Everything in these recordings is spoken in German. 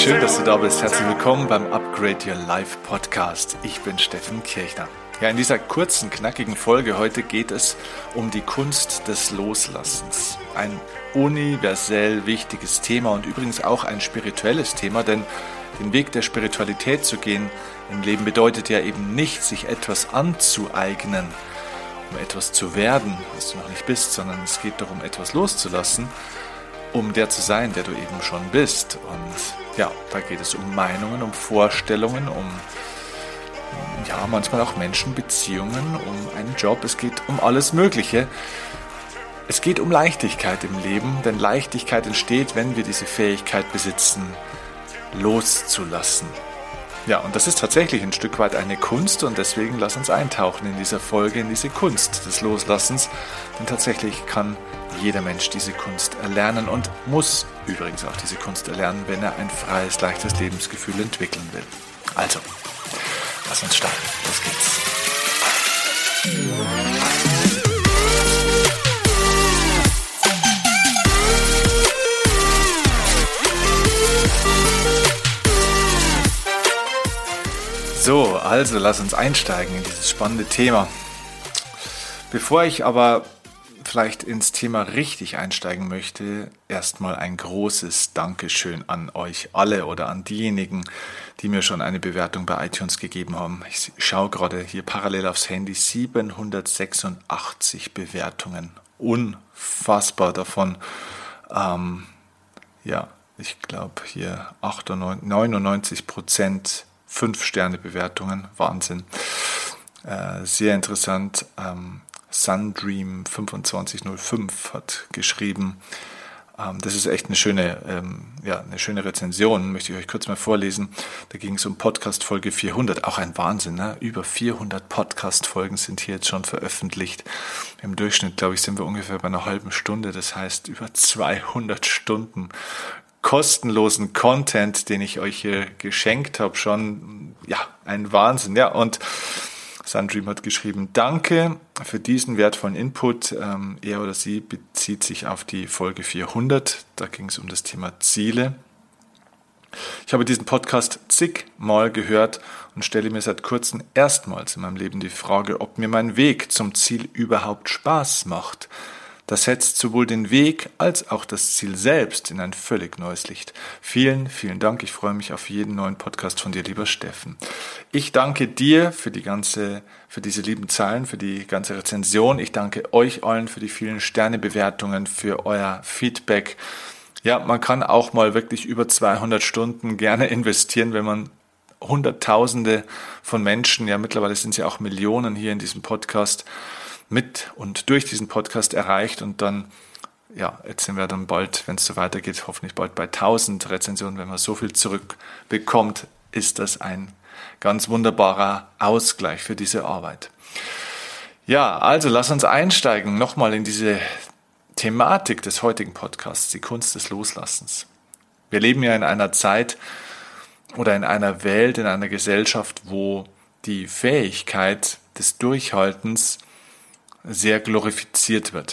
schön, dass du da bist. Herzlich willkommen beim Upgrade Your Life Podcast. Ich bin Steffen Kirchner. Ja, in dieser kurzen, knackigen Folge heute geht es um die Kunst des Loslassens. Ein universell wichtiges Thema und übrigens auch ein spirituelles Thema, denn den Weg der Spiritualität zu gehen im Leben bedeutet ja eben nicht, sich etwas anzueignen, um etwas zu werden, was du noch nicht bist, sondern es geht darum, etwas loszulassen, um der zu sein, der du eben schon bist. Und ja, da geht es um Meinungen, um Vorstellungen, um manchmal auch Menschen, Beziehungen, um einen Job. Es geht um alles Mögliche. Es geht um Leichtigkeit im Leben, denn Leichtigkeit entsteht, wenn wir diese Fähigkeit besitzen, loszulassen. Ja, und das ist tatsächlich ein Stück weit eine Kunst und deswegen lass uns eintauchen in dieser Folge, in diese Kunst des Loslassens. Denn tatsächlich kann jeder Mensch diese Kunst erlernen und muss übrigens auch diese Kunst erlernen, wenn er ein freies, leichtes Lebensgefühl entwickeln will. Also, lass uns starten. Los geht's. So, also lass uns einsteigen in dieses spannende Thema. Bevor ich aber vielleicht ins Thema richtig einsteigen möchte, erstmal ein großes Dankeschön an euch alle oder an diejenigen, die mir schon eine Bewertung bei iTunes gegeben haben. Ich schaue gerade hier parallel aufs Handy, 786 Bewertungen. Unfassbar davon. Ich glaube hier 99% 5-Sterne-Bewertungen. Wahnsinn. Sehr interessant. Sundream2505 hat geschrieben, das ist echt eine schöne Rezension, möchte ich euch kurz mal vorlesen. Da ging es um Podcast-Folge 400, auch ein Wahnsinn, ne? Über 400 Podcast-Folgen sind hier jetzt schon veröffentlicht. Im Durchschnitt, glaube ich, sind wir ungefähr bei einer halben Stunde, das heißt über 200 Stunden kostenlosen Content, den ich euch hier geschenkt habe, schon, ein Wahnsinn, ja, und Sundream hat geschrieben, danke für diesen wertvollen Input. Er oder sie bezieht sich auf die Folge 400. Da ging es um das Thema Ziele. Ich habe diesen Podcast zigmal gehört und stelle mir seit kurzem erstmals in meinem Leben die Frage, ob mir mein Weg zum Ziel überhaupt Spaß macht. Das setzt sowohl den Weg als auch das Ziel selbst in ein völlig neues Licht. Vielen, vielen Dank. Ich freue mich auf jeden neuen Podcast von dir, lieber Steffen. Ich danke dir für diese lieben Zeilen, für die ganze Rezension. Ich danke euch allen für die vielen Sternebewertungen, für euer Feedback. Ja, man kann auch mal wirklich über 200 Stunden gerne investieren, wenn man Hunderttausende von Menschen, ja mittlerweile sind es ja auch Millionen hier in diesem Podcast, mit und durch diesen Podcast erreicht und dann, jetzt sind wir dann bald, wenn es so weitergeht, hoffentlich bald bei 1000 Rezensionen. Wenn man so viel zurückbekommt, ist das ein ganz wunderbarer Ausgleich für diese Arbeit. Ja, also lass uns einsteigen nochmal in diese Thematik des heutigen Podcasts, die Kunst des Loslassens. Wir leben ja in einer Zeit oder in einer Welt, in einer Gesellschaft, wo die Fähigkeit des Durchhaltens sehr glorifiziert wird.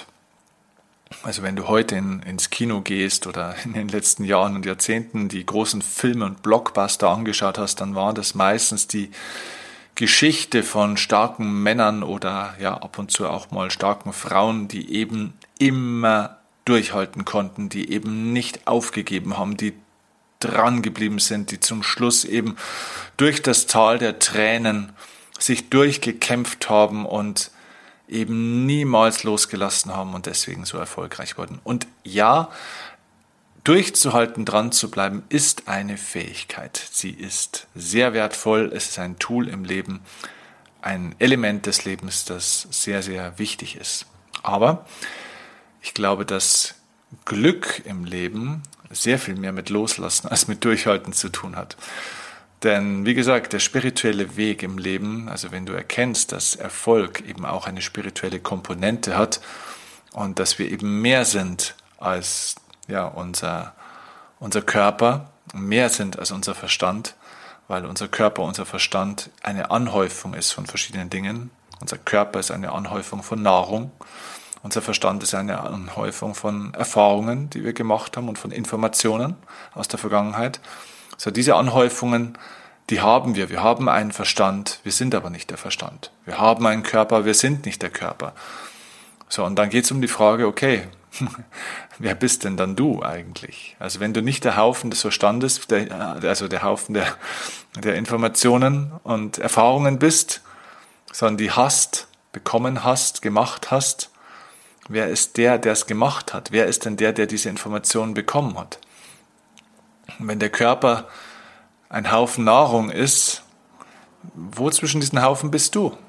Also wenn du heute ins Kino gehst oder in den letzten Jahren und Jahrzehnten die großen Filme und Blockbuster angeschaut hast, dann war das meistens die Geschichte von starken Männern oder ab und zu auch mal starken Frauen, die eben immer durchhalten konnten, die eben nicht aufgegeben haben, die dran geblieben sind, die zum Schluss eben durch das Tal der Tränen sich durchgekämpft haben und eben niemals losgelassen haben und deswegen so erfolgreich wurden. Und ja, durchzuhalten, dran zu bleiben, ist eine Fähigkeit. Sie ist sehr wertvoll, es ist ein Tool im Leben, ein Element des Lebens, das sehr, sehr wichtig ist. Aber ich glaube, dass Glück im Leben sehr viel mehr mit Loslassen als mit Durchhalten zu tun hat. Denn wie gesagt, der spirituelle Weg im Leben, also wenn du erkennst, dass Erfolg eben auch eine spirituelle Komponente hat und dass wir eben mehr sind als unser Körper, mehr sind als unser Verstand, weil unser Körper, unser Verstand eine Anhäufung ist von verschiedenen Dingen. Unser Körper ist eine Anhäufung von Nahrung, unser Verstand ist eine Anhäufung von Erfahrungen, die wir gemacht haben und von Informationen aus der Vergangenheit. So, diese Anhäufungen, die haben wir. Wir haben einen Verstand, wir sind aber nicht der Verstand. Wir haben einen Körper, wir sind nicht der Körper. So, und dann geht es um die Frage, okay, wer bist denn dann du eigentlich? Also wenn du nicht der Haufen des Verstandes, also der Haufen der Informationen und Erfahrungen bist, sondern die hast, bekommen hast, gemacht hast, wer ist der es gemacht hat? Wer ist denn der diese Informationen bekommen hat? Und wenn der Körper ein Haufen Nahrung ist, wo zwischen diesen Haufen bist du?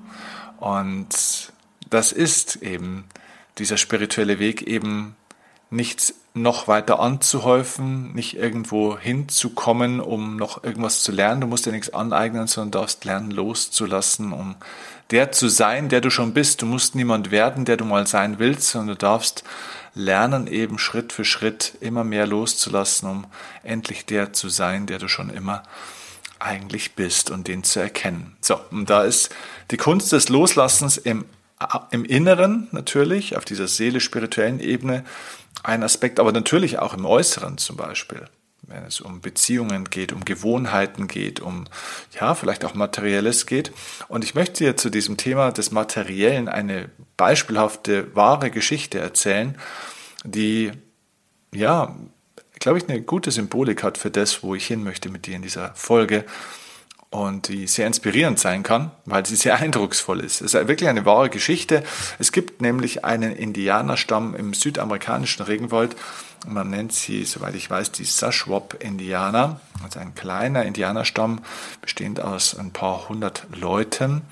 Und das ist eben dieser spirituelle Weg, eben nichts noch weiter anzuhäufen, nicht irgendwo hinzukommen, um noch irgendwas zu lernen. Du musst dir nichts aneignen, sondern darfst lernen, loszulassen, um der zu sein, der du schon bist. Du musst niemand werden, der du mal sein willst, sondern du darfst lernen, eben Schritt für Schritt immer mehr loszulassen, um endlich der zu sein, der du schon immer eigentlich bist und den zu erkennen. So, und da ist die Kunst des Loslassens im Inneren natürlich, auf dieser seelisch-spirituellen Ebene ein Aspekt, aber natürlich auch im Äußeren zum Beispiel, wenn es um Beziehungen geht, um Gewohnheiten geht, um ja vielleicht auch Materielles geht. Und ich möchte dir zu diesem Thema des Materiellen eine beispielhafte, wahre Geschichte erzählen, die ja, glaube ich, eine gute Symbolik hat für das, wo ich hin möchte mit dir in dieser Folge. Und die sehr inspirierend sein kann, weil sie sehr eindrucksvoll ist. Es ist wirklich eine wahre Geschichte. Es gibt nämlich einen Indianerstamm im südamerikanischen Regenwald. Man nennt sie, soweit ich weiß, die Shuswap-Indianer. Also ein kleiner Indianerstamm, bestehend aus ein paar hundert Leuten.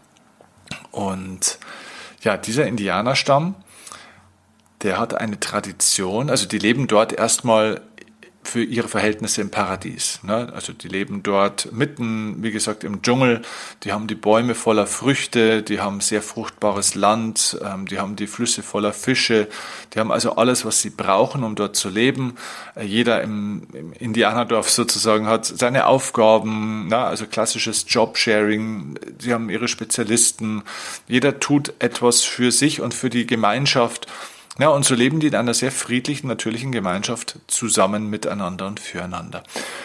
Und ja, dieser Indianerstamm, der hat eine Tradition. Also die leben dort erstmal für ihre Verhältnisse im Paradies. Also die leben dort mitten, wie gesagt, im Dschungel. Die haben die Bäume voller Früchte, die haben sehr fruchtbares Land, die haben die Flüsse voller Fische. Die haben also alles, was sie brauchen, um dort zu leben. Jeder im Indianerdorf sozusagen hat seine Aufgaben, also klassisches Jobsharing. Sie haben ihre Spezialisten. Jeder tut etwas für sich und für die Gemeinschaft. Ja, und so leben die in einer sehr friedlichen, natürlichen Gemeinschaft zusammen miteinander und füreinander.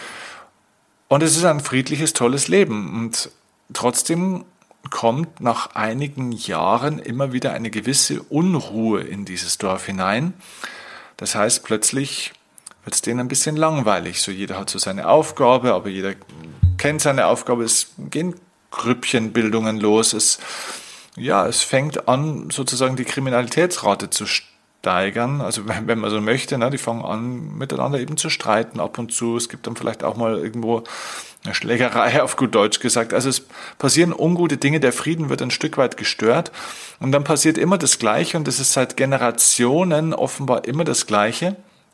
Und es ist ein friedliches, tolles Leben. Und trotzdem kommt nach einigen Jahren immer wieder eine gewisse Unruhe in dieses Dorf hinein. Das heißt, plötzlich wird es denen ein bisschen langweilig. So jeder hat so seine Aufgabe, aber jeder kennt seine Aufgabe. Es gehen Grüppchenbildungen los. Es fängt an, sozusagen die Kriminalitätsrate zu steigern. Also wenn man so möchte, die fangen an, miteinander eben zu streiten ab und zu. Es gibt dann vielleicht auch mal irgendwo eine Schlägerei, auf gut Deutsch gesagt. Also es passieren ungute Dinge, der Frieden wird ein Stück weit gestört. Und dann passiert immer das Gleiche, und es ist seit Generationen offenbar immer das Gleiche,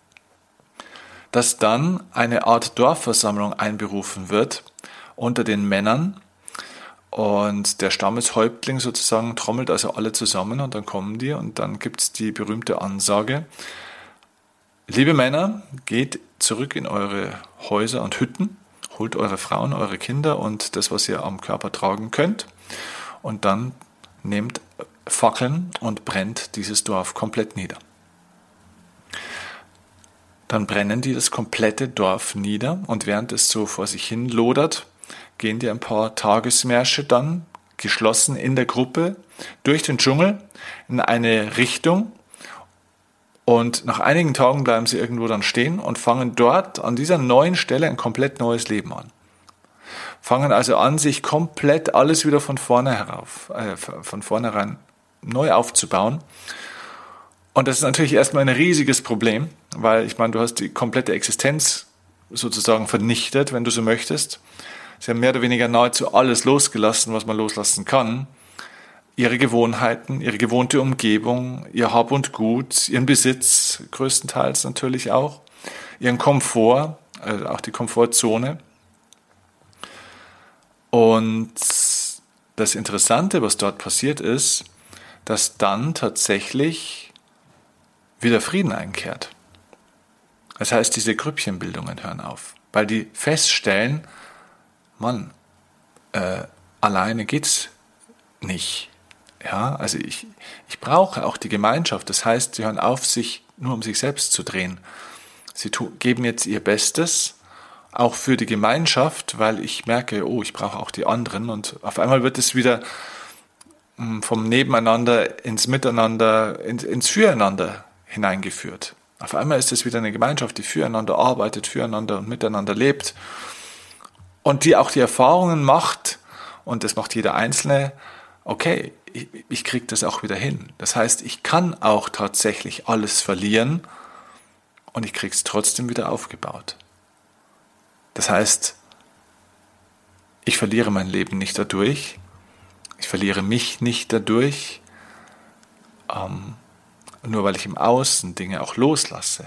dass dann eine Art Dorfversammlung einberufen wird unter den Männern. Und der Stammeshäuptling sozusagen trommelt also alle zusammen, und dann kommen die, und dann gibt es die berühmte Ansage: Liebe Männer, geht zurück in eure Häuser und Hütten, holt eure Frauen, eure Kinder und das, was ihr am Körper tragen könnt, und dann nehmt Fackeln und brennt dieses Dorf komplett nieder. Dann brennen die das komplette Dorf nieder, und während es so vor sich hin lodert, gehen die ein paar Tagesmärsche dann, geschlossen in der Gruppe, durch den Dschungel in eine Richtung, und nach einigen Tagen bleiben sie irgendwo dann stehen und fangen dort an dieser neuen Stelle ein komplett neues Leben an. Fangen also an, sich komplett alles wieder von vornherein neu aufzubauen. Und das ist natürlich erstmal ein riesiges Problem, weil ich meine, du hast die komplette Existenz sozusagen vernichtet, wenn du so möchtest. Sie haben mehr oder weniger nahezu alles losgelassen, was man loslassen kann. Ihre Gewohnheiten, ihre gewohnte Umgebung, ihr Hab und Gut, ihren Besitz, größtenteils natürlich auch, ihren Komfort, also auch die Komfortzone. Und das Interessante, was dort passiert ist, dass dann tatsächlich wieder Frieden einkehrt. Das heißt, diese Grüppchenbildungen hören auf, weil die feststellen, Mann, alleine geht's nicht. Ja, also ich brauche auch die Gemeinschaft. Das heißt, sie hören auf, sich nur um sich selbst zu drehen. Sie geben jetzt ihr Bestes, auch für die Gemeinschaft, weil ich merke, oh, ich brauche auch die anderen und auf einmal wird es wieder vom Nebeneinander ins Miteinander, ins Füreinander hineingeführt. Auf einmal ist es wieder eine Gemeinschaft, die füreinander arbeitet, füreinander und miteinander lebt und die auch die Erfahrungen macht, und das macht jeder Einzelne, okay, ich kriege das auch wieder hin. Das heißt, ich kann auch tatsächlich alles verlieren und ich kriege es trotzdem wieder aufgebaut. Das heißt, ich verliere mein Leben nicht dadurch, ich verliere mich nicht dadurch, nur weil ich im Außen Dinge auch loslasse.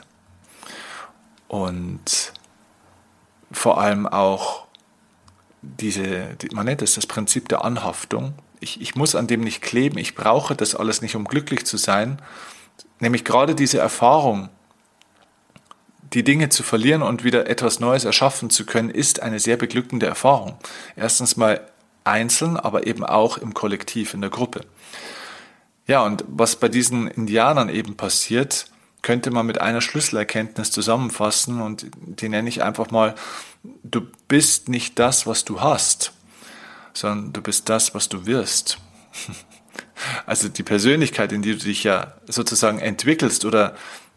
Und vor allem auch man nennt es das Prinzip der Anhaftung. Ich muss an dem nicht kleben, ich brauche das alles nicht, um glücklich zu sein. Nämlich gerade diese Erfahrung, die Dinge zu verlieren und wieder etwas Neues erschaffen zu können, ist eine sehr beglückende Erfahrung. Erstens mal einzeln, aber eben auch im Kollektiv, in der Gruppe. Ja, und was bei diesen Indianern eben passiert, könnte man mit einer Schlüsselerkenntnis zusammenfassen und die nenne ich einfach mal: Du bist nicht das, was du hast, sondern du bist das, was du wirst. Also die Persönlichkeit, in die du dich ja sozusagen entwickelst oder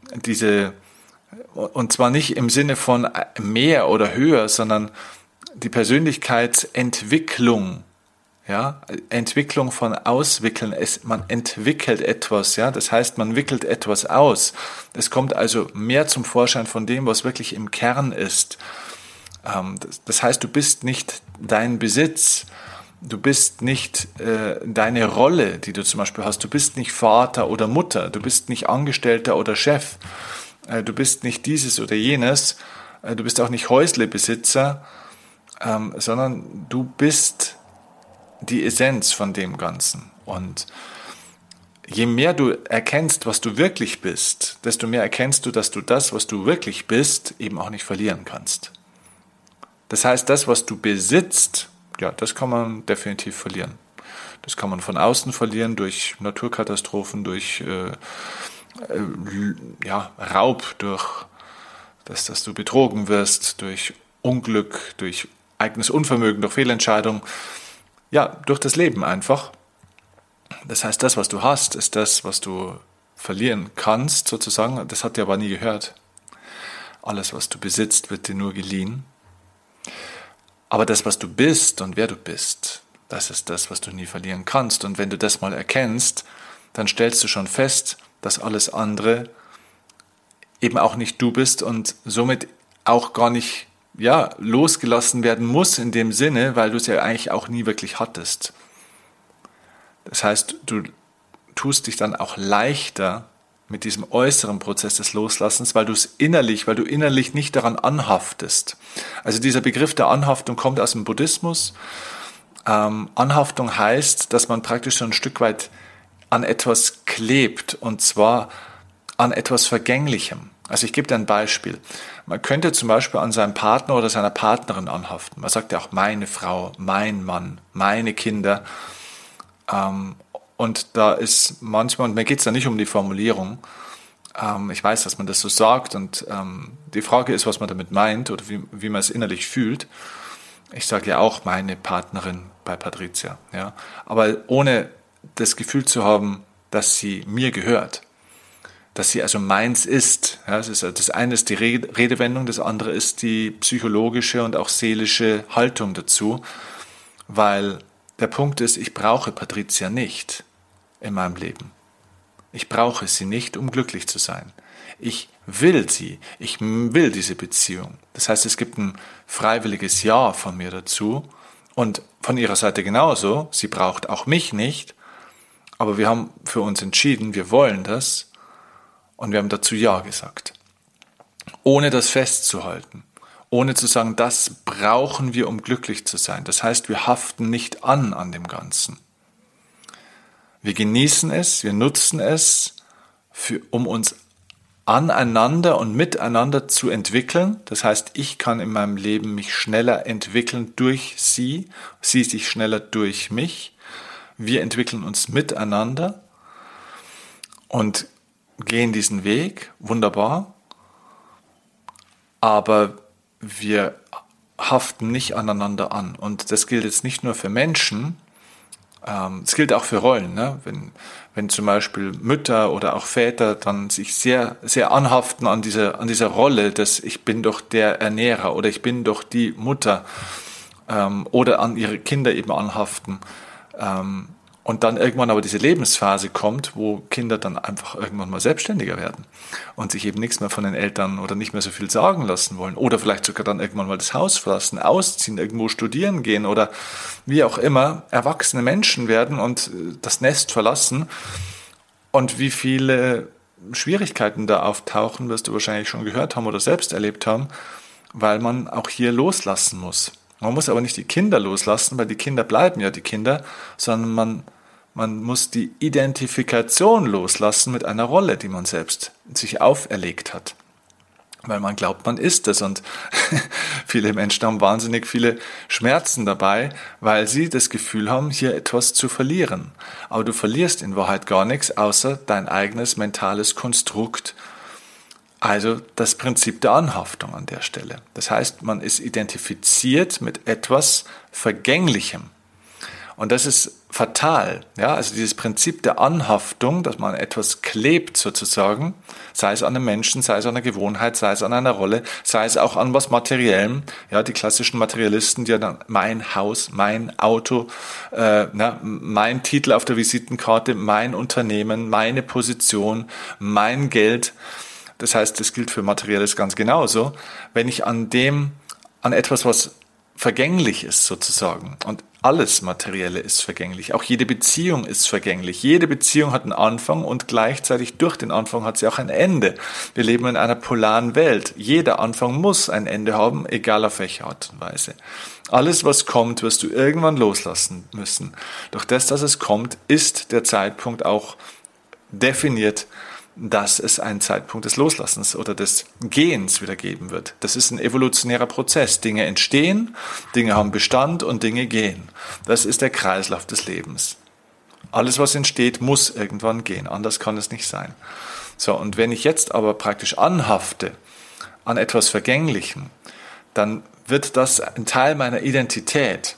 und zwar nicht im Sinne von mehr oder höher, sondern die Persönlichkeitsentwicklung, ja, Entwicklung von Auswickeln, man entwickelt etwas, ja, das heißt, man wickelt etwas aus. Es kommt also mehr zum Vorschein von dem, was wirklich im Kern ist. Das heißt, du bist nicht dein Besitz, du bist nicht deine Rolle, die du zum Beispiel hast, du bist nicht Vater oder Mutter, du bist nicht Angestellter oder Chef, du bist nicht dieses oder jenes, du bist auch nicht Häuslebesitzer, sondern du bist die Essenz von dem Ganzen. Und je mehr du erkennst, was du wirklich bist, desto mehr erkennst du, dass du das, was du wirklich bist, eben auch nicht verlieren kannst. Das heißt, das, was du besitzt, ja, das kann man definitiv verlieren. Das kann man von außen verlieren, durch Naturkatastrophen, durch Raub, durch dass du betrogen wirst, durch Unglück, durch eigenes Unvermögen, durch Fehlentscheidung, ja, durch das Leben einfach. Das heißt, das, was du hast, ist das, was du verlieren kannst, sozusagen. Das hat dir aber nie gehört. Alles, was du besitzt, wird dir nur geliehen. Aber das, was du bist und wer du bist, das ist das, was du nie verlieren kannst. Und wenn du das mal erkennst, dann stellst du schon fest, dass alles andere eben auch nicht du bist und somit auch gar nicht losgelassen werden muss in dem Sinne, weil du es ja eigentlich auch nie wirklich hattest. Das heißt, du tust dich dann auch leichter mit diesem äußeren Prozess des Loslassens, weil du innerlich nicht daran anhaftest. Also dieser Begriff der Anhaftung kommt aus dem Buddhismus. Anhaftung heißt, dass man praktisch so ein Stück weit an etwas klebt, und zwar an etwas Vergänglichem. Also ich gebe dir ein Beispiel. Man könnte zum Beispiel an seinem Partner oder seiner Partnerin anhaften. Man sagt ja auch meine Frau, mein Mann, meine Kinder. Und da ist manchmal, und mir geht es da nicht um die Formulierung, ich weiß, dass man das so sagt und die Frage ist, was man damit meint oder wie man es innerlich fühlt. Ich sage ja auch meine Partnerin bei Patricia, ja, aber ohne das Gefühl zu haben, dass sie mir gehört, dass sie also meins ist. Ja, das eine ist die Redewendung, das andere ist die psychologische und auch seelische Haltung dazu, weil der Punkt ist, ich brauche Patricia nicht in meinem Leben. Ich brauche sie nicht, um glücklich zu sein. Ich will sie, ich will diese Beziehung. Das heißt, es gibt ein freiwilliges Ja von mir dazu und von ihrer Seite genauso. Sie braucht auch mich nicht, aber wir haben für uns entschieden, wir wollen das und wir haben dazu Ja gesagt. Ohne das festzuhalten, ohne zu sagen, das brauchen wir, um glücklich zu sein. Das heißt, wir haften nicht an dem Ganzen. Wir genießen es, wir nutzen es, um uns aneinander und miteinander zu entwickeln. Das heißt, ich kann in meinem Leben mich schneller entwickeln durch sie sich schneller durch mich. Wir entwickeln uns miteinander und gehen diesen Weg, wunderbar. Aber wir haften nicht aneinander an. Und das gilt jetzt nicht nur für Menschen, es gilt auch für Rollen. Ne? Wenn zum Beispiel Mütter oder auch Väter dann sich sehr, sehr anhaften an dieser Rolle, dass ich bin doch der Ernährer oder ich bin doch die Mutter, oder an ihre Kinder eben anhaften, und dann irgendwann aber diese Lebensphase kommt, wo Kinder dann einfach irgendwann mal selbstständiger werden und sich eben nichts mehr von den Eltern oder nicht mehr so viel sagen lassen wollen oder vielleicht sogar dann irgendwann mal das Haus verlassen, ausziehen, irgendwo studieren gehen oder wie auch immer, erwachsene Menschen werden und das Nest verlassen. Und wie viele Schwierigkeiten da auftauchen, wirst du wahrscheinlich schon gehört haben oder selbst erlebt haben, weil man auch hier loslassen muss. Man muss aber nicht die Kinder loslassen, weil die Kinder bleiben ja die Kinder, sondern man muss die Identifikation loslassen mit einer Rolle, die man selbst sich auferlegt hat. Weil man glaubt, man ist es, und viele Menschen haben wahnsinnig viele Schmerzen dabei, weil sie das Gefühl haben, hier etwas zu verlieren. Aber du verlierst in Wahrheit gar nichts, außer dein eigenes mentales Konstrukt. Also das Prinzip der Anhaftung an der Stelle. Das heißt, man ist identifiziert mit etwas Vergänglichem. Und das ist fatal. Ja? Also dieses Prinzip der Anhaftung, dass man an etwas klebt sozusagen, sei es an einem Menschen, sei es an einer Gewohnheit, sei es an einer Rolle, sei es auch an was Materiellem. Ja, die klassischen Materialisten, die ja dann mein Haus, mein Auto, mein Titel auf der Visitenkarte, mein Unternehmen, meine Position, mein Geld. Das heißt, das gilt für Materielles ganz genauso. Wenn ich an etwas, was vergänglich ist sozusagen, und alles Materielle ist vergänglich, auch jede Beziehung ist vergänglich. Jede Beziehung hat einen Anfang und gleichzeitig durch den Anfang hat sie auch ein Ende. Wir leben in einer polaren Welt. Jeder Anfang muss ein Ende haben, egal auf welche Art und Weise. Alles, was kommt, wirst du irgendwann loslassen müssen. Durch das, dass es kommt, ist der Zeitpunkt auch definiert, dass es einen Zeitpunkt des Loslassens oder des Gehens wieder geben wird. Das ist ein evolutionärer Prozess. Dinge entstehen, Dinge haben Bestand und Dinge gehen. Das ist der Kreislauf des Lebens. Alles, was entsteht, muss irgendwann gehen. Anders kann es nicht sein. So, und wenn ich jetzt aber praktisch anhafte an etwas Vergänglichem, dann wird das ein Teil meiner Identität.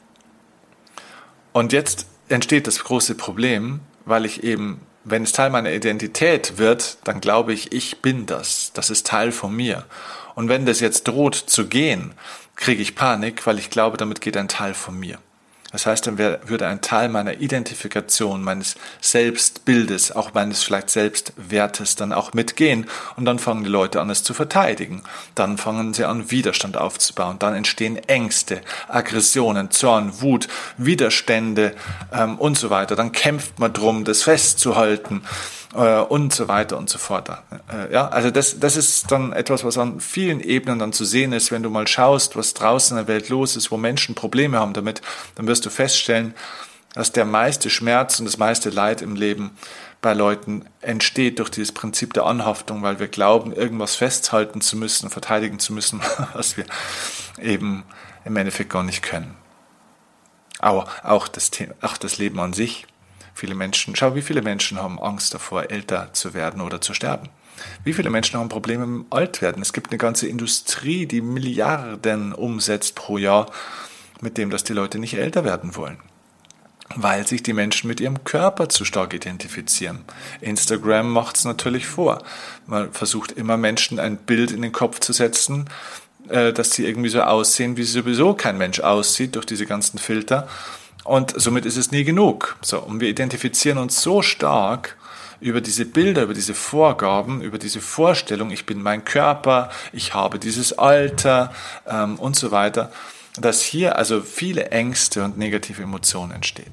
Und jetzt entsteht das große Problem, weil ich eben, wenn es Teil meiner Identität wird, dann glaube ich, ich bin das. Das ist Teil von mir. Und wenn das jetzt droht zu gehen, kriege ich Panik, weil ich glaube, damit geht ein Teil von mir. Das heißt, dann würde ein Teil meiner Identifikation, meines Selbstbildes, auch meines vielleicht Selbstwertes dann auch mitgehen. Und dann fangen die Leute an, es zu verteidigen. Dann fangen sie an, Widerstand aufzubauen. Dann entstehen Ängste, Aggressionen, Zorn, Wut, Widerstände und so weiter. Dann kämpft man drum, das festzuhalten und so weiter und so fort. Also das ist dann etwas, was an vielen Ebenen dann zu sehen ist. Wenn du mal schaust, was draußen in der Welt los ist, wo Menschen Probleme haben damit, dann wirst du feststellen, dass der meiste Schmerz und das meiste Leid im Leben bei Leuten entsteht durch dieses Prinzip der Anhaftung, weil wir glauben, irgendwas festhalten zu müssen, verteidigen zu müssen, was wir eben im Endeffekt gar nicht können. Aber auch das Leben an sich. Wie viele Menschen haben Angst davor, älter zu werden oder zu sterben? Wie viele Menschen haben Probleme mit dem Altwerden? Es gibt eine ganze Industrie, die Milliarden umsetzt pro Jahr, mit dem, dass die Leute nicht älter werden wollen. Weil sich die Menschen mit ihrem Körper zu stark identifizieren. Instagram macht es natürlich vor. Man versucht immer Menschen ein Bild in den Kopf zu setzen, dass sie irgendwie so aussehen, wie sowieso kein Mensch aussieht durch diese ganzen Filter. Und somit ist es nie genug. So, und wir identifizieren uns so stark über diese Bilder, über diese Vorgaben, über diese Vorstellung, ich bin mein Körper, ich habe dieses Alter und so weiter, dass hier also viele Ängste und negative Emotionen entstehen.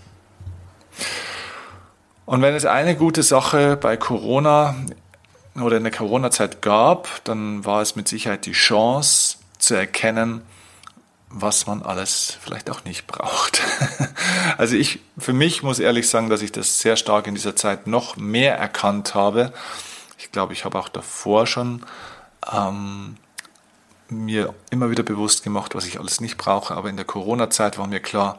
Und wenn es eine gute Sache bei Corona oder in der Corona-Zeit gab, dann war es mit Sicherheit die Chance zu erkennen, was man alles vielleicht auch nicht braucht. Also für mich muss ehrlich sagen, dass ich das sehr stark in dieser Zeit noch mehr erkannt habe. Ich glaube, ich habe auch davor schon mir immer wieder bewusst gemacht, was ich alles nicht brauche. Aber in der Corona-Zeit war mir klar,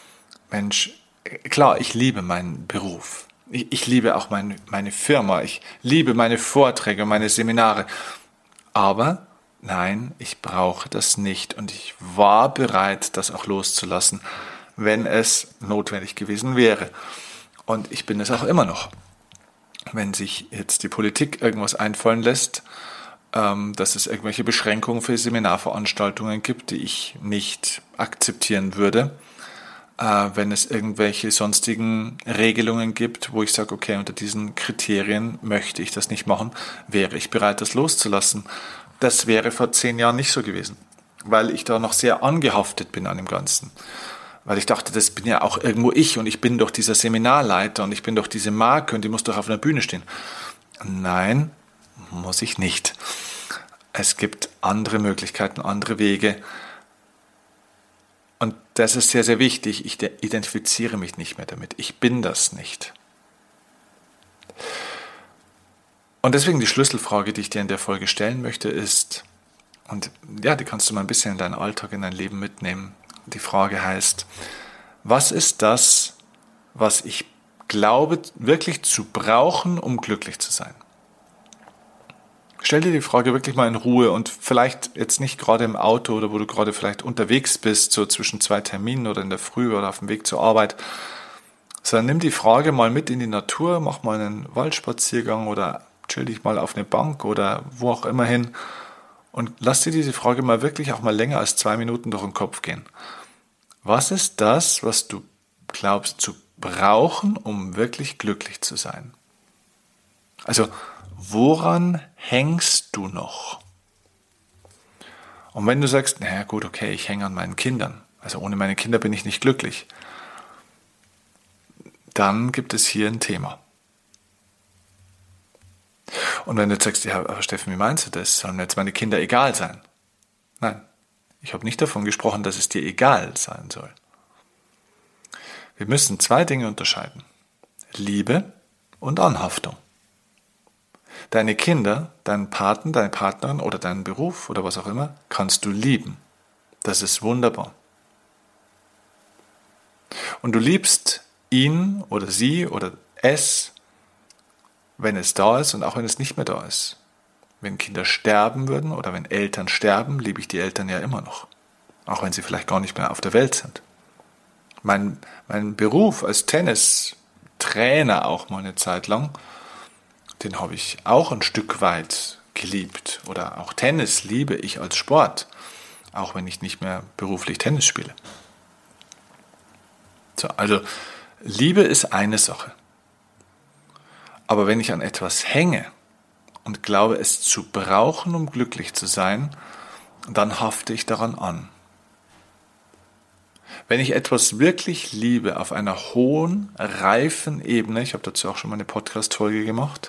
ich liebe meinen Beruf. Ich liebe auch meine Firma. Ich liebe meine Vorträge, meine Seminare. Aber nein, ich brauche das nicht. Und ich war bereit, das auch loszulassen, wenn es notwendig gewesen wäre. Und ich bin es auch immer noch. Wenn sich jetzt die Politik irgendwas einfallen lässt, dass es irgendwelche Beschränkungen für Seminarveranstaltungen gibt, die ich nicht akzeptieren würde, wenn es irgendwelche sonstigen Regelungen gibt, wo ich sage, okay, unter diesen Kriterien möchte ich das nicht machen, wäre ich bereit, das loszulassen. Das wäre vor 10 Jahren nicht so gewesen, weil ich da noch sehr angehaftet bin an dem Ganzen. Weil ich dachte, das bin ja auch irgendwo ich und ich bin doch dieser Seminarleiter und ich bin doch diese Marke und die muss doch auf einer Bühne stehen. Nein, muss ich nicht. Es gibt andere Möglichkeiten, andere Wege. Und das ist sehr, sehr wichtig. Ich identifiziere mich nicht mehr damit. Ich bin das nicht. Und deswegen die Schlüsselfrage, die ich dir in der Folge stellen möchte, ist, und ja, die kannst du mal ein bisschen in deinen Alltag, in dein Leben mitnehmen. Die Frage heißt, was ist das, was ich glaube, wirklich zu brauchen, um glücklich zu sein? Stell dir die Frage wirklich mal in Ruhe und vielleicht jetzt nicht gerade im Auto oder wo du gerade vielleicht unterwegs bist, so zwischen 2 Terminen oder in der Früh oder auf dem Weg zur Arbeit, sondern nimm die Frage mal mit in die Natur, mach mal einen Waldspaziergang oder chill dich mal auf eine Bank oder wo auch immer hin und lass dir diese Frage mal wirklich auch mal länger als 2 Minuten durch den Kopf gehen. Was ist das, was du glaubst zu brauchen, um wirklich glücklich zu sein? Also, woran hängst du noch? Und wenn du sagst, naja gut, okay, ich hänge an meinen Kindern, also ohne meine Kinder bin ich nicht glücklich, dann gibt es hier ein Thema. Und wenn du jetzt sagst, ja, aber Steffen, wie meinst du das? Sollen mir jetzt meine Kinder egal sein? Nein, ich habe nicht davon gesprochen, dass es dir egal sein soll. Wir müssen 2 Dinge unterscheiden. Liebe und Anhaftung. Deine Kinder, deinen Partner, deine Partnerin oder deinen Beruf oder was auch immer, kannst du lieben. Das ist wunderbar. Und du liebst ihn oder sie oder es, wenn es da ist und auch wenn es nicht mehr da ist. Wenn Kinder sterben würden oder wenn Eltern sterben, liebe ich die Eltern ja immer noch. Auch wenn sie vielleicht gar nicht mehr auf der Welt sind. Mein Beruf als Tennistrainer auch mal eine Zeit lang, den habe ich auch ein Stück weit geliebt. Oder auch Tennis liebe ich als Sport, auch wenn ich nicht mehr beruflich Tennis spiele. So, also Liebe ist eine Sache. Aber wenn ich an etwas hänge und glaube, es zu brauchen, um glücklich zu sein, dann hafte ich daran an. Wenn ich etwas wirklich liebe auf einer hohen, reifen Ebene, ich habe dazu auch schon mal eine Podcast-Folge gemacht,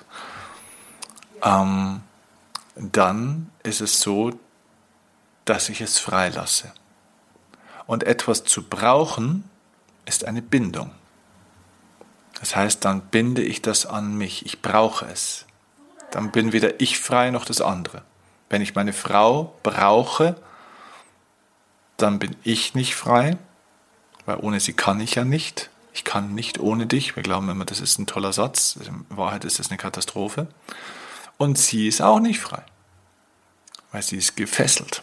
dann ist es so, dass ich es freilasse. Und etwas zu brauchen ist eine Bindung. Das heißt, dann binde ich das an mich. Ich brauche es. Dann bin weder ich frei noch das andere. Wenn ich meine Frau brauche, dann bin ich nicht frei, weil ohne sie kann ich ja nicht. Ich kann nicht ohne dich. Wir glauben immer, das ist ein toller Satz. In Wahrheit ist das eine Katastrophe. Und sie ist auch nicht frei, weil sie ist gefesselt.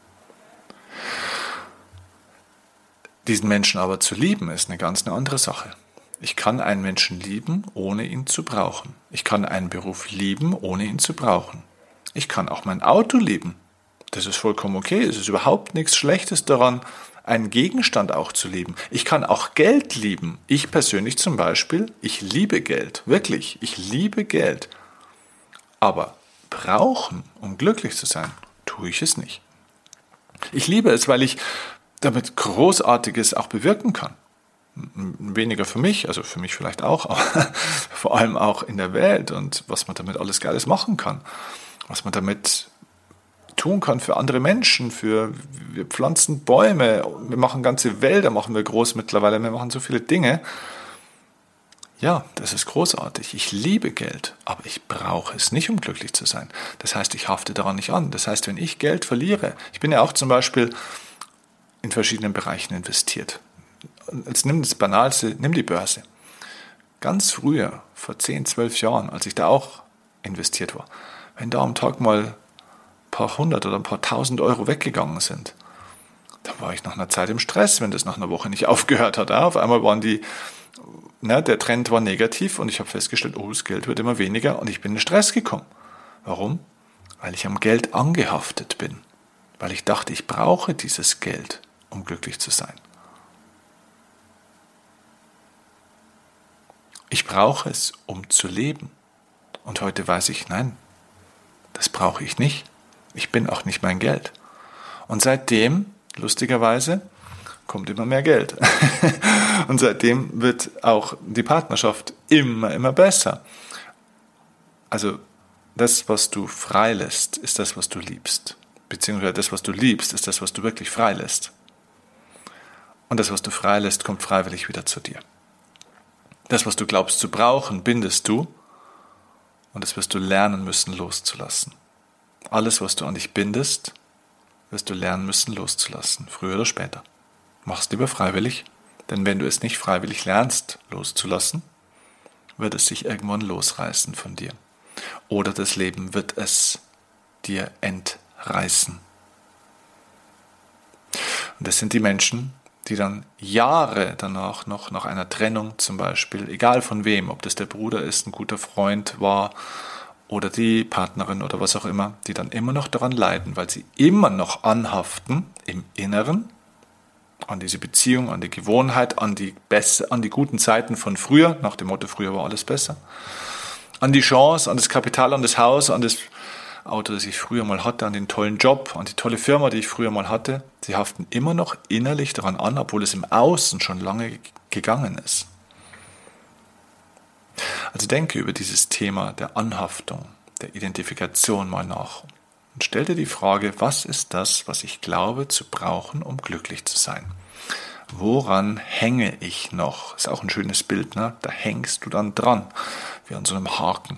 Diesen Menschen aber zu lieben, ist eine ganz andere Sache. Ich kann einen Menschen lieben, ohne ihn zu brauchen. Ich kann einen Beruf lieben, ohne ihn zu brauchen. Ich kann auch mein Auto lieben. Das ist vollkommen okay. Es ist überhaupt nichts Schlechtes daran, einen Gegenstand auch zu lieben. Ich kann auch Geld lieben. Ich persönlich zum Beispiel, ich liebe Geld. Wirklich, ich liebe Geld. Aber brauchen, um glücklich zu sein, tue ich es nicht. Ich liebe es, weil ich damit Großartiges auch bewirken kann. Weniger für mich, also für mich vielleicht auch, aber vor allem auch in der Welt und was man damit alles Geiles machen kann. Was man damit tun kann für andere Menschen, wir pflanzen Bäume, wir machen ganze Wälder, machen wir groß mittlerweile, wir machen so viele Dinge. Ja, das ist großartig. Ich liebe Geld, aber ich brauche es nicht, um glücklich zu sein. Das heißt, ich hafte daran nicht an. Das heißt, wenn ich Geld verliere, ich bin ja auch zum Beispiel in verschiedenen Bereichen investiert. Jetzt nimm das Banalste, nimm die Börse. Ganz früher, vor 10, 12 Jahren, als ich da auch investiert war, wenn da am Tag mal paar hundert oder ein paar tausend Euro weggegangen sind. Da war ich nach einer Zeit im Stress, wenn das nach einer Woche nicht aufgehört hat. Auf einmal waren der Trend war negativ und ich habe festgestellt, das Geld wird immer weniger und ich bin in Stress gekommen. Warum? Weil ich am Geld angehaftet bin. Weil ich dachte, ich brauche dieses Geld, um glücklich zu sein. Ich brauche es, um zu leben. Und heute weiß ich, nein, das brauche ich nicht. Ich bin auch nicht mein Geld. Und seitdem, lustigerweise, kommt immer mehr Geld. Und seitdem wird auch die Partnerschaft immer besser. Also das, was du freilässt, ist das, was du liebst. Beziehungsweise das, was du liebst, ist das, was du wirklich freilässt. Und das, was du freilässt, kommt freiwillig wieder zu dir. Das, was du glaubst zu brauchen, bindest du. Und das wirst du lernen müssen, loszulassen. Alles, was du an dich bindest, wirst du lernen müssen, loszulassen. Früher oder später. Mach's lieber freiwillig, denn wenn du es nicht freiwillig lernst, loszulassen, wird es sich irgendwann losreißen von dir. Oder das Leben wird es dir entreißen. Und das sind die Menschen, die dann Jahre danach noch nach einer Trennung zum Beispiel, egal von wem, ob das der Bruder ist, ein guter Freund war oder die Partnerin oder was auch immer, die dann immer noch daran leiden, weil sie immer noch anhaften im Inneren an diese Beziehung, an die Gewohnheit, an die guten Zeiten von früher, nach dem Motto, früher war alles besser, an die Chance, an das Kapital, an das Haus, an das Auto, das ich früher mal hatte, an den tollen Job, an die tolle Firma, die ich früher mal hatte. Sie haften immer noch innerlich daran an, obwohl es im Außen schon lange gegangen ist. Also denke über dieses Thema der Anhaftung, der Identifikation mal nach und stell dir die Frage, was ist das, was ich glaube zu brauchen, um glücklich zu sein? Woran hänge ich noch? Ist auch ein schönes Bild, ne? Da hängst du dann dran, wie an so einem Haken.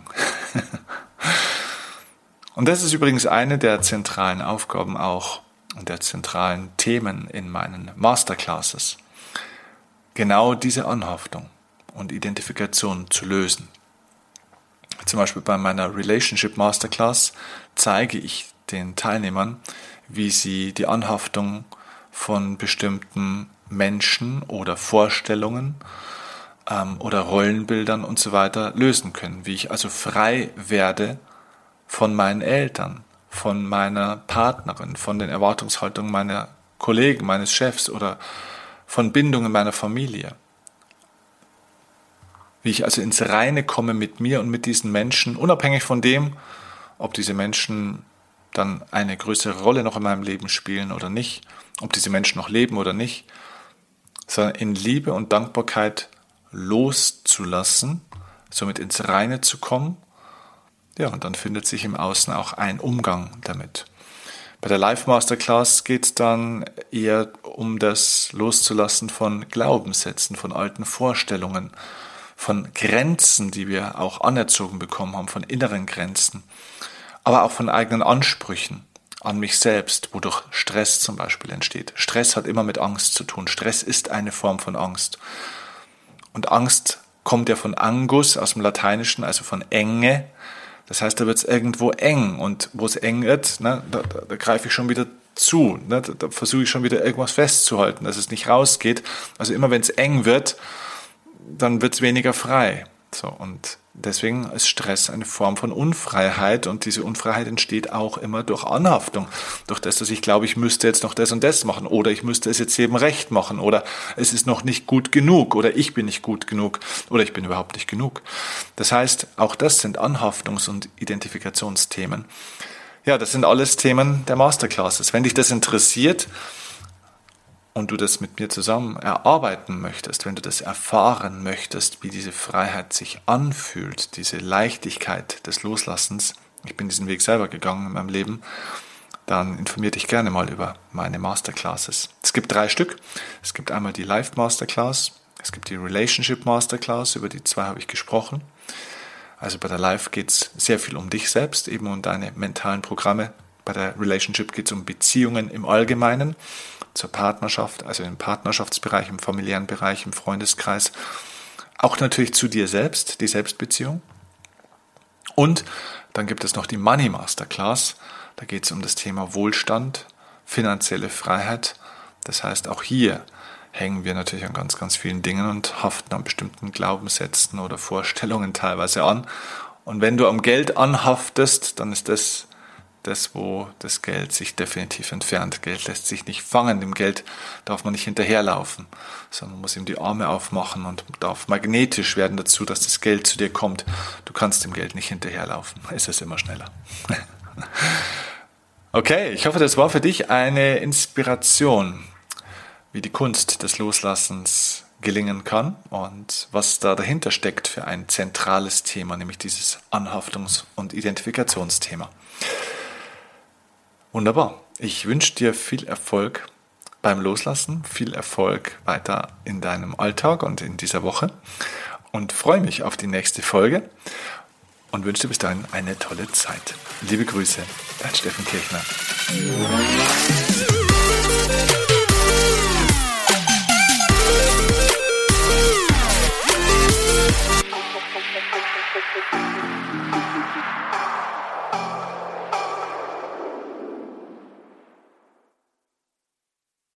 Und das ist übrigens eine der zentralen Aufgaben auch und der zentralen Themen in meinen Masterclasses. Genau diese Anhaftung und Identifikation zu lösen. Zum Beispiel bei meiner Relationship Masterclass zeige ich den Teilnehmern, wie sie die Anhaftung von bestimmten Menschen oder Vorstellungen oder Rollenbildern und so weiter lösen können. Wie ich also frei werde von meinen Eltern, von meiner Partnerin, von den Erwartungshaltungen meiner Kollegen, meines Chefs oder von Bindungen meiner Familie. Wie ich also ins Reine komme mit mir und mit diesen Menschen, unabhängig von dem, ob diese Menschen dann eine größere Rolle noch in meinem Leben spielen oder nicht, ob diese Menschen noch leben oder nicht, sondern in Liebe und Dankbarkeit loszulassen, somit ins Reine zu kommen. Ja, und dann findet sich im Außen auch ein Umgang damit. Bei der Live Masterclass geht es dann eher um das Loszulassen von Glaubenssätzen, von alten Vorstellungen, von Grenzen, die wir auch anerzogen bekommen haben, von inneren Grenzen, aber auch von eigenen Ansprüchen an mich selbst, wodurch Stress zum Beispiel entsteht. Stress hat immer mit Angst zu tun. Stress ist eine Form von Angst. Und Angst kommt ja von Angus aus dem Lateinischen, also von Enge. Das heißt, da wird es irgendwo eng und wo es eng wird, ne, da greife ich schon wieder zu, ne, da versuche ich schon wieder irgendwas festzuhalten, dass es nicht rausgeht. Also immer wenn es eng wird, dann wird es weniger frei. So, und deswegen ist Stress eine Form von Unfreiheit und diese Unfreiheit entsteht auch immer durch Anhaftung. Durch das, dass ich glaube, ich müsste jetzt noch das und das machen oder ich müsste es jetzt jedem recht machen oder es ist noch nicht gut genug oder ich bin nicht gut genug oder ich bin überhaupt nicht genug. Das heißt, auch das sind Anhaftungs- und Identifikationsthemen. Ja, das sind alles Themen der Masterclasses. Wenn dich das interessiert, und du das mit mir zusammen erarbeiten möchtest, wenn du das erfahren möchtest, wie diese Freiheit sich anfühlt, diese Leichtigkeit des Loslassens, ich bin diesen Weg selber gegangen in meinem Leben, dann informier dich gerne mal über meine Masterclasses. Es gibt 3 Stück. Es gibt einmal die Live Masterclass, es gibt die Relationship Masterclass, über die 2 habe ich gesprochen. Also bei der Live geht es sehr viel um dich selbst, eben um deine mentalen Programme. Bei der Relationship geht es um Beziehungen im Allgemeinen, zur Partnerschaft, also im Partnerschaftsbereich, im familiären Bereich, im Freundeskreis. Auch natürlich zu dir selbst, die Selbstbeziehung. Und dann gibt es noch die Money Masterclass. Da geht es um das Thema Wohlstand, finanzielle Freiheit. Das heißt, auch hier hängen wir natürlich an ganz, ganz vielen Dingen und haften an bestimmten Glaubenssätzen oder Vorstellungen teilweise an. Und wenn du am Geld anhaftest, dann ist das, wo das Geld sich definitiv entfernt. Geld lässt sich nicht fangen, dem Geld darf man nicht hinterherlaufen, sondern man muss ihm die Arme aufmachen und darf magnetisch werden dazu, dass das Geld zu dir kommt. Du kannst dem Geld nicht hinterherlaufen, es ist immer schneller. Okay, ich hoffe, das war für dich eine Inspiration, wie die Kunst des Loslassens gelingen kann und was da dahinter steckt für ein zentrales Thema, nämlich dieses Anhaftungs- und Identifikationsthema. Wunderbar. Ich wünsche dir viel Erfolg beim Loslassen, viel Erfolg weiter in deinem Alltag und in dieser Woche und freue mich auf die nächste Folge und wünsche dir bis dahin eine tolle Zeit. Liebe Grüße, dein Steffen Kirchner.